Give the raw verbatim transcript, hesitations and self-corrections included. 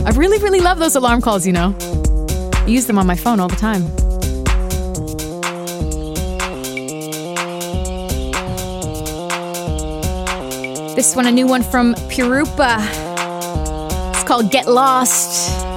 I really, really love those alarm calls, you know. I use them on my phone all the time. This one, a new one from Pirupa. It's called Get Lost.